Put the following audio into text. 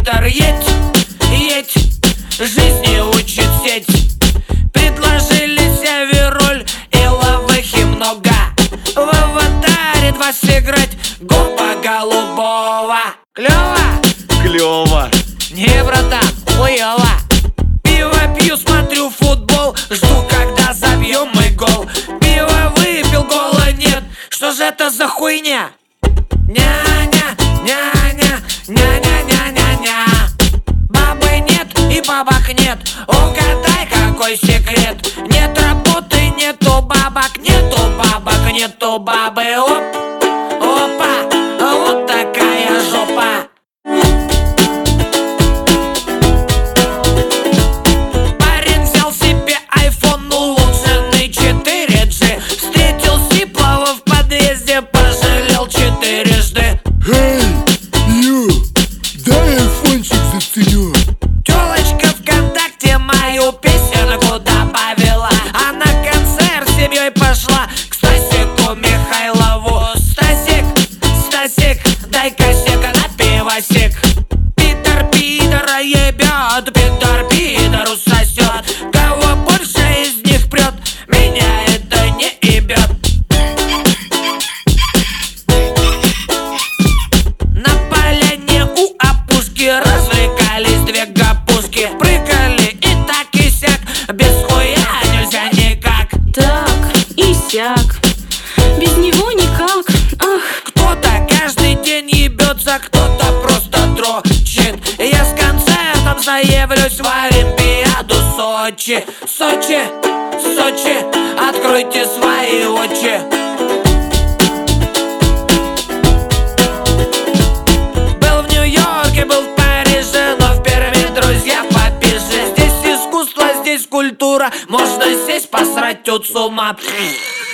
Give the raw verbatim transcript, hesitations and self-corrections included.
Питер, едь, едь, жизни учит сеть. Предложили Североль и лавыхи много. В аватаре два сыграть голуба голубого. Клёво? Клёво. Не, братан, хуёво. Пиво пью, смотрю футбол, жду, когда забьем мы гол. Пиво выпил, гола нет, что же это за хуйня? Ня-ня, ня-ня, ня-ня-ня-ня-ня. Бабы нет и бабок нет, угадай, какой секрет. Нет работы, нету бабок, нету бабок, нету бабы. Оп, опа, вот такая жопа. Парень взял себе айфон улучшенный четыре джи. Встретил Сиплова в подъезде, пожалел четырежды. Эй, ю, дай айфончик заценю. Тёлочка ВКонтакте мою песенку добавила, а на концерт с семьей пошла к Стасику Михайлову. Стасик, Стасик, дай-ка сека на пивосик. Питер Питера ебет, Питер Питеру сосет. Кого больше из них прет, меня это не ебет. На поляне у опушки развлекались две гопушки. Прыгали и так и сяк, без хуя нельзя никак. Так и сяк, без него никак. Ах. Кто-то каждый день ебется, кто-то просто дрочит. Я с концертом заявлюсь в Олимпиаду Сочи. Сочи, Сочи, откройте свои очи. Был в Нью-Йорке, был в Париже, но в Перми друзья попиже. Здесь искусство, здесь культура, можно сесть посрать от с ума.